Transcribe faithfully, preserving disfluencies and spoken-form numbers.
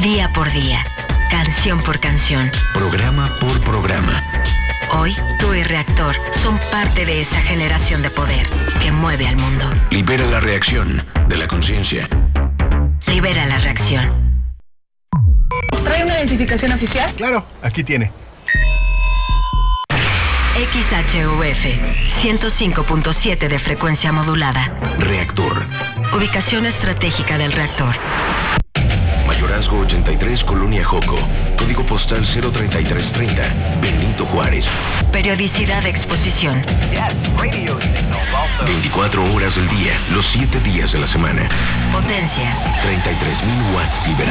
Día por día, canción por canción, programa por programa. Hoy, tú y Reactor son parte de esa generación de poder que mueve al mundo. Libera la reacción de la conciencia. Libera la reacción. ¿Trae una identificación oficial? Claro, aquí tiene. X H U F, ciento cinco punto siete de frecuencia modulada. Reactor. Ubicación estratégica del reactor. Mayorazgo ochenta y tres, Colonia Joco. Código postal cero treinta y tres treinta, Benito Juárez. Periodicidad de exposición. veinticuatro horas del día, los siete días de la semana. Potencia. treinta y tres mil watts liberados.